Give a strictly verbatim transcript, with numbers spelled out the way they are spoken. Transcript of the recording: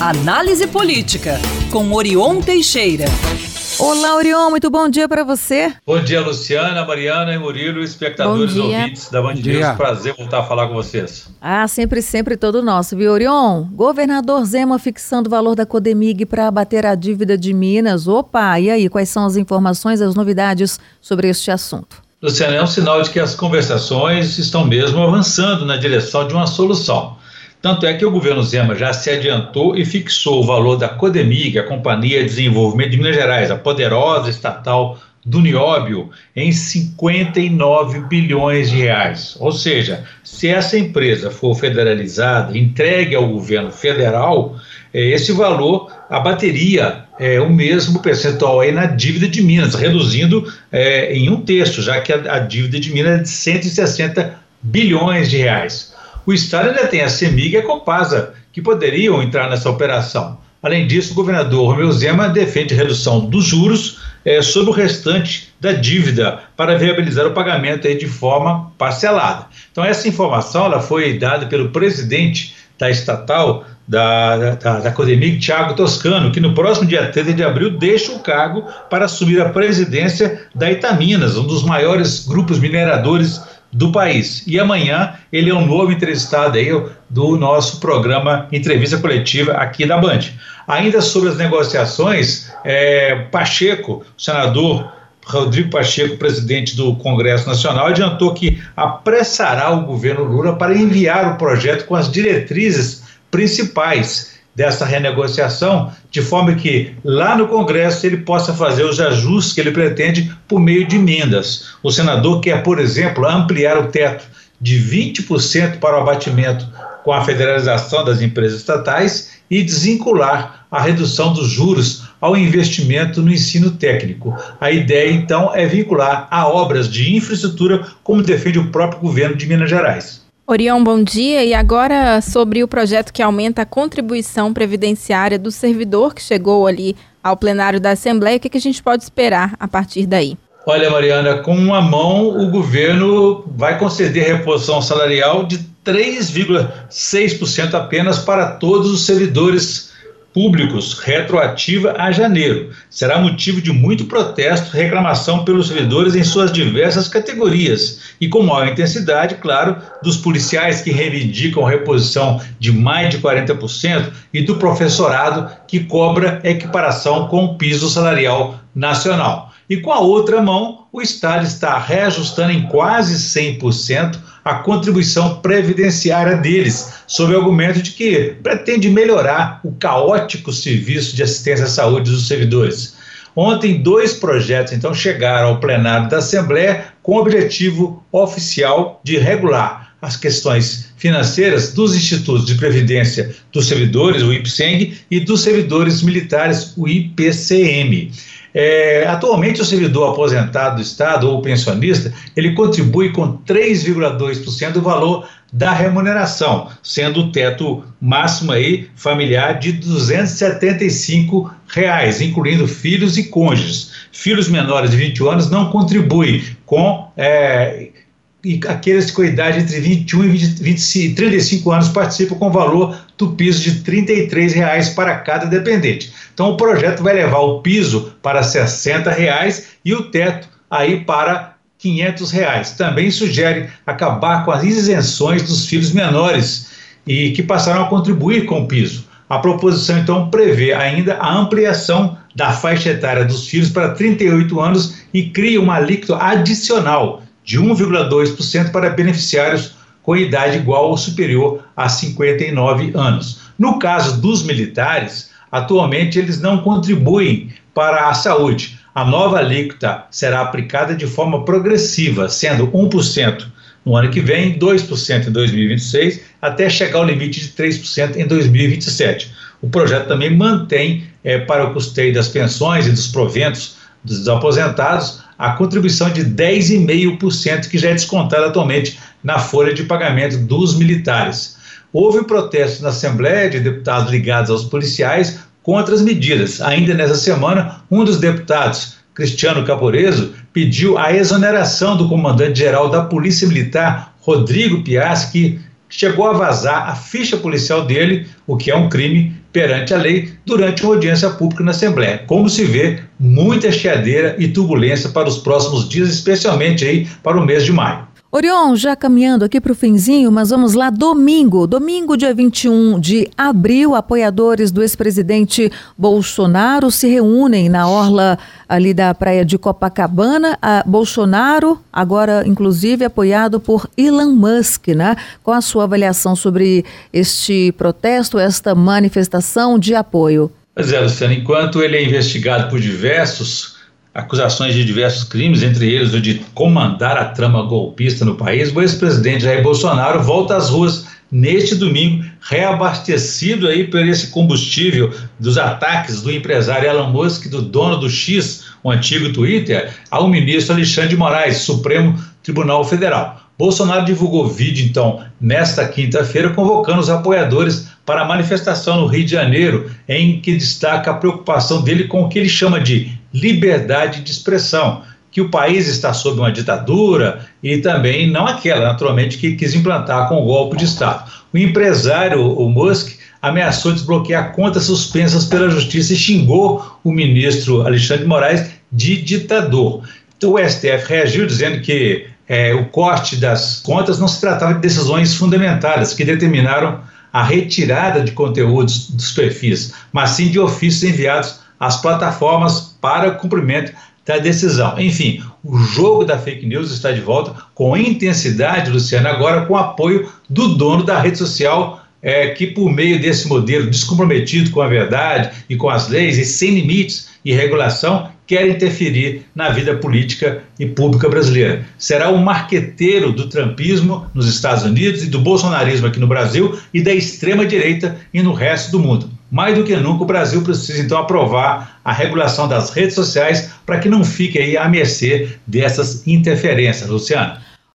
Análise Política, com Orion Teixeira. Olá, Orion, muito bom dia para você. Bom dia, Luciana, Mariana e Murilo, espectadores e ouvintes da Band News. Prazer voltar a falar com vocês. Ah, sempre, sempre todo nosso, viu, Orion? Governador Zema fixando o valor da Codemig para abater a dívida de Minas. Opa, e aí, quais são as informações, as novidades sobre este assunto? Luciana, é um sinal de que as conversações estão mesmo avançando na direção de uma solução. Tanto é que o governo Zema já se adiantou e fixou o valor da Codemig, a Companhia de Desenvolvimento de Minas Gerais, a poderosa estatal do Nióbio, em cinquenta e nove bilhões de reais. Ou seja, se essa empresa for federalizada, entregue ao governo federal, esse valor abateria é, o mesmo percentual aí na dívida de Minas, reduzindo é, em um terço, já que a, a dívida de Minas é de cento e sessenta bilhões de reais. O Estado ainda tem a CEMIG e a Copasa, que poderiam entrar nessa operação. Além disso, o governador Romeu Zema defende redução dos juros é, sobre o restante da dívida para viabilizar o pagamento aí de forma parcelada. Então, essa informação ela foi dada pelo presidente da estatal, da, da, da Codemig, Thiago Toscano, que no próximo dia trinta de abril deixa o cargo para assumir a presidência da Itaminas, um dos maiores grupos mineradores do país. E amanhã ele é um novo entrevistado aí do nosso programa Entrevista Coletiva aqui da Band. Ainda sobre as negociações, é, Pacheco, o senador Rodrigo Pacheco, presidente do Congresso Nacional, adiantou que apressará o governo Lula para enviar o projeto com as diretrizes principais dessa renegociação, de forma que lá no Congresso ele possa fazer os ajustes que ele pretende por meio de emendas. O senador quer, por exemplo, ampliar o teto de vinte por cento para o abatimento com a federalização das empresas estatais e desvincular a redução dos juros ao investimento no ensino técnico. A ideia, então, é vincular a obras de infraestrutura, como defende o próprio governo de Minas Gerais. Orion, bom dia. E agora sobre o projeto que aumenta a contribuição previdenciária do servidor que chegou ali ao plenário da Assembleia, o que, que a gente pode esperar a partir daí? Olha, Mariana, com uma mão o governo vai conceder reposição salarial de três vírgula seis por cento apenas para todos os servidores públicos, retroativa a janeiro. Será motivo de muito protesto e reclamação pelos servidores em suas diversas categorias e com maior intensidade, claro, dos policiais que reivindicam reposição de mais de quarenta por cento e do professorado que cobra equiparação com o piso salarial nacional. E com a outra mão, o Estado está reajustando em quase cem por cento a contribuição previdenciária deles, sob o argumento de que pretende melhorar o caótico serviço de assistência à saúde dos servidores. Ontem, dois projetos, então, chegaram ao plenário da Assembleia com o objetivo oficial de regular as questões financeiras dos institutos de previdência dos servidores, o IPSENG, e dos servidores militares, o I P C M. É, atualmente o servidor aposentado do Estado ou pensionista, ele contribui com três vírgula dois por cento do valor da remuneração, sendo o teto máximo aí familiar de duzentos e setenta e cinco reais, incluindo filhos e cônjuges. Filhos menores de vinte anos não contribuem com... É, e aqueles com idade entre vinte e um e vinte e trinta e cinco anos participam com o valor do piso de trinta e três reais para cada dependente. Então o projeto vai levar o piso para sessenta reais e o teto aí para quinhentos reais. Também sugere acabar com as isenções dos filhos menores e que passaram a contribuir com o piso. A proposição então prevê ainda a ampliação da faixa etária dos filhos para trinta e oito anos e cria uma alíquota adicional de um vírgula dois por cento para beneficiários com idade igual ou superior a cinquenta e nove anos. No caso dos militares, atualmente eles não contribuem para a saúde. A nova alíquota será aplicada de forma progressiva, sendo um por cento no ano que vem, dois por cento em dois mil e vinte e seis, até chegar ao limite de três por cento em dois mil e vinte e sete. O projeto também mantém é, para o custeio das pensões e dos proventos dos aposentados a contribuição de dez vírgula cinco por cento que já é descontada atualmente na folha de pagamento dos militares. Houve protestos na Assembleia de deputados ligados aos policiais contra as medidas. Ainda nessa semana, um dos deputados, Cristiano Caporeso, pediu a exoneração do comandante-geral da Polícia Militar, Rodrigo Piaschi, que chegou a vazar a ficha policial dele, o que é um crime perante a lei durante uma audiência pública na Assembleia. Como se vê, muita chiadeira e turbulência para os próximos dias, especialmente aí para o mês de maio. Orion, já caminhando aqui para o finzinho, mas vamos lá, domingo, domingo dia vinte e um de abril, apoiadores do ex-presidente Bolsonaro se reúnem na orla ali da praia de Copacabana. A Bolsonaro, agora inclusive apoiado por Elon Musk, né? Qual a sua avaliação sobre este protesto, esta manifestação de apoio? Pois é, Luciano, enquanto ele é investigado por diversos acusações de diversos crimes, entre eles o de comandar a trama golpista no país, o ex-presidente Jair Bolsonaro volta às ruas neste domingo, reabastecido aí por esse combustível dos ataques do empresário Elon Musk, do dono do X, o antigo Twitter, ao ministro Alexandre de Moraes, Supremo Tribunal Federal. Bolsonaro divulgou vídeo, então, nesta quinta-feira, convocando os apoiadores para a manifestação no Rio de Janeiro, em que destaca a preocupação dele com o que ele chama de liberdade de expressão, que o país está sob uma ditadura e também não aquela, naturalmente, que quis implantar com o golpe de Estado. O empresário, o Musk, ameaçou desbloquear contas suspensas pela justiça e xingou o ministro Alexandre de Moraes de ditador. Então o S T F reagiu dizendo que é, o corte das contas não se tratava de decisões fundamentadas que determinaram a retirada de conteúdos dos perfis, mas sim de ofícios enviados às plataformas para o cumprimento da decisão. Enfim, o jogo da fake news está de volta com intensidade, Luciano, agora com apoio do dono da rede social, é, que por meio desse modelo descomprometido com a verdade e com as leis e sem limites e regulação, quer interferir na vida política e pública brasileira. Será o marqueteiro do trumpismo nos Estados Unidos e do bolsonarismo aqui no Brasil e da extrema-direita e no resto do mundo. Mais do que nunca, o Brasil precisa, então, aprovar a regulação das redes sociais para que não fique aí à mercê dessas interferências, Luciano.